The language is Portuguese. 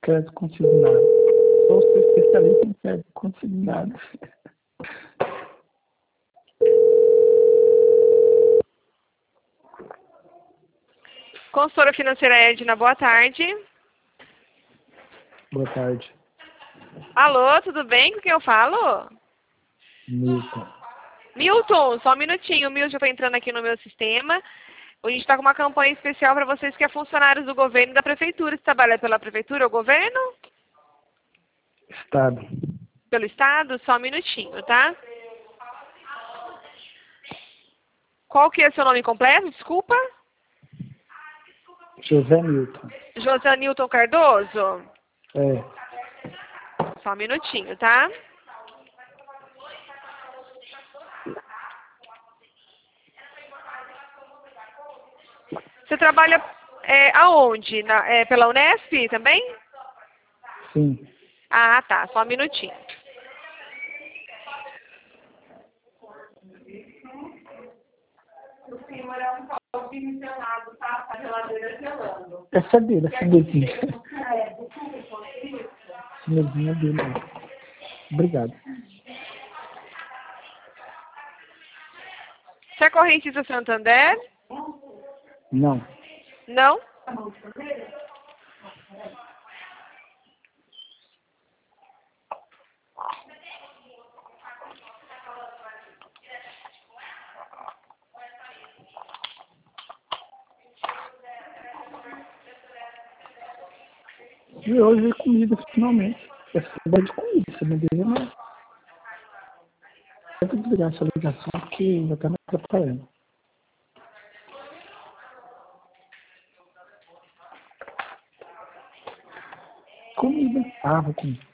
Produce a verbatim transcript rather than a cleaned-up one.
crédito consignado. Sou seu especialista em crédito consignado. Consultora Financeira Edna, boa tarde. Boa tarde. Alô, tudo bem? Com quem eu falo? Milton. Milton, só um minutinho. Milton, já estou entrando aqui no meu sistema. A gente está com uma campanha especial para vocês que é funcionários do governo e da prefeitura. Você trabalha pela prefeitura ou governo? Estado. Pelo estado? Só um minutinho, tá? Qual que é seu nome completo? Desculpa. José Milton. José Nilton Cardoso? É. Só um minutinho, tá? Você trabalha é, aonde? Na, é, pela Unesp também? Sim. Ah, tá. Só um minutinho. Essa é dele, essa mesinha. Essa mesinha é dele. Obrigado. Você é correntista Santander? Não. Não? E hoje é comida, finalmente. Essa é de comida, essa bandeja não. Eu vou desligar essa ligação porque já está me atrapalhando. Comida. Ah, vou comer.